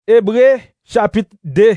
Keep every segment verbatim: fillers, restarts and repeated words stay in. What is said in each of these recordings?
Hébreux chapitre deux.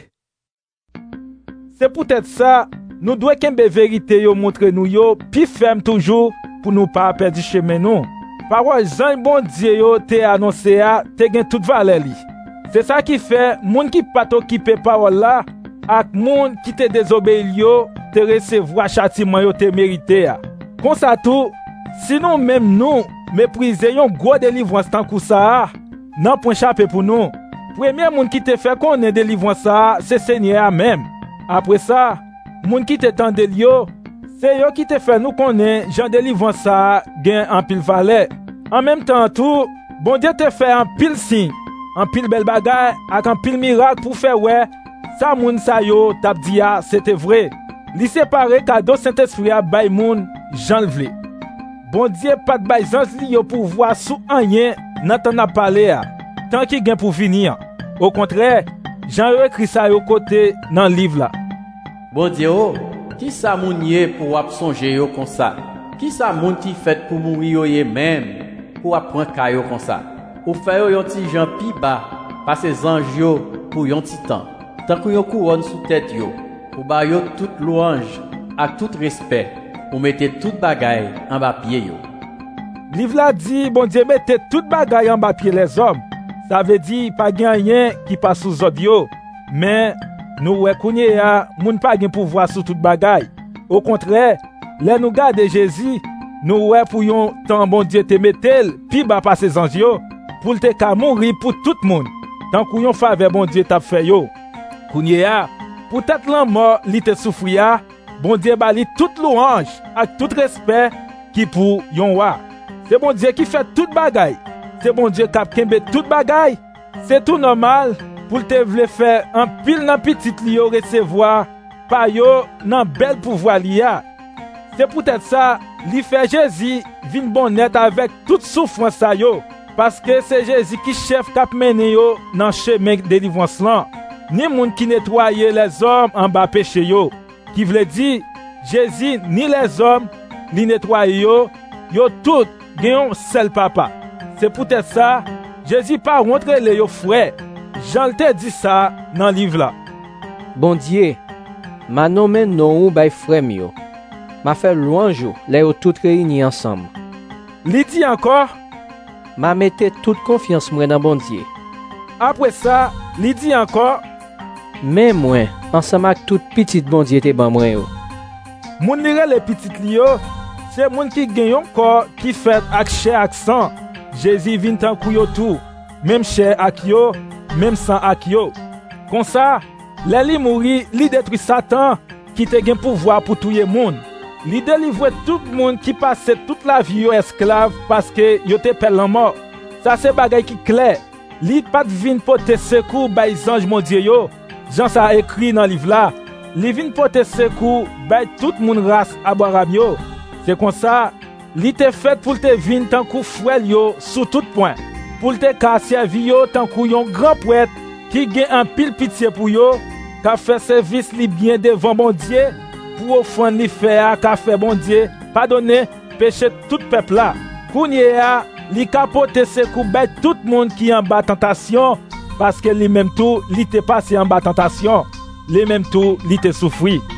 C'est peut-être ça, nous devons qu'un vérité yo montre nous yo, puis ferme toujours pour nous pas perdre chemin nous. Parole Jean bon Dieu yo te annoncé a, te gen toute valeur li. C'est ça qui fait moun qui pas occupé parole là, ak moun qui te désobéi yo, te recevoir châtiment yo te mérité a. Comme ça tout, sinon même nous mépriser yon gros délivrance tant que ça, nan point chapé pour nous. Premier moun qui te fait connaître délivrance ça, c'est Seigneur même. Après ça, moun qui te tende yo, c'est yo qui te fait nous connaître Jean délivrance ça gen en pile valeur. En même temps tout, bon Dieu te fait en pile signe, en pile belle bagaille, ak en pile miracle pour faire ouais, ça moun sa yo tap dia c'était vrai. Li séparé cadeau Saint-Esprit a bay moun Jean le vle. Bon Dieu pas de bay zans li yo pour voir sous rien nan tan a parler a, tant qu'il gen pour venir. Au contraire, Jean écrit ça yo côté dans le livre là. Bon Dieu, qui ça moun yé pour ap songer yo comme ça? Qui ça moun qui fait pour mourir yo même pour ap prendre kayo comme ça? Ou faire yon ti Jean pi bas, passer ange yo pour yon ti temps. Tant que yon couronne sous tête yo, pour ba yo toute louange ak tout respect, pour mettre toute bagaille en bas pied yo. Livre là dit bon Dieu mettez toute bagaille en bas pied les hommes. Ça veut dire pas gen rien qui passe sous audio, mais nous ouais kounye a moun pas gen pouvoir sur toute bagaille. Au contraire, les nous garde Jésus, nous ouais pour yon temps bon Dieu te mettel pi bas passer ange yo pour te ka mourir pour tout monde. Tant que yon faveur bon Dieu t'a fait yo. Kounye a pour tête lan mort li te souffria, bon Dieu bali toute louange ak tout respect qui pour yon wa. C'est bon Dieu qui fait toute bagaille. C'est bon Dieu qui kembe toute bagaille. C'est tout normal pour te vle faire un pile nan petit li yo recevoir pa yo nan bel pouvoir li a. C'est peut-être ça li fait Jésus vin bonnet avec toute souffrance sa yo parce que c'est Jésus qui chef k'ap mene yo nan chemin délivrance lan. Ni moun qui nettoyer les hommes en bas péché yo, qui veut dire Jésus ni les hommes li nettoyer yo, yo tout gen seul papa. C'est peut-être ça, Jésus pas rentre les yo frère. Jean te dit ça dans le livre là. Bon Dieu, ma nommé non ou bay frère yo. Ma fait louange yo, les yo tout réunis ensemble. Li dit encore, ma mette toute confiance moi dans bon Dieu. Après ça, li dit encore, mais moi, ensemble avec toute petite bon Dieu te ban moi yo. Moun li les petites li yo, c'est moun qui gen yon corps qui fait ak chair ak sang. Jésus vient tant kou yo tout, même chair ak yo, même sang ak yo. Comme ça, les li mouri, li détruit Satan qui te gen pouvoir pour tuer moun. Li délivre tout monde qui passait toute la vie yo esclave parce que yo te pelle en mort. Ça c'est bagay qui clair. Li pas vinn porter secours bay ange mon Dieu yo. Jean ça écrit dans livre là. Li vinn porter secours bay tout moun race abraham yo. C'est comme ça, li te fait pour te vinn tant kou frère yo sous tout point. Pour te ka servi yo tant kou yon grand prêtre qui gen un pile pitié pour yo, ka fait service li bien devant bon Dieu. Pour offrande li faire ka fait bon Dieu pardonner péché tout peuple là. Kounye a li capote secours bay tout monde qui en bas tentation parce que lui même tout li te passé en bas tentation, lui même tout li te souffri.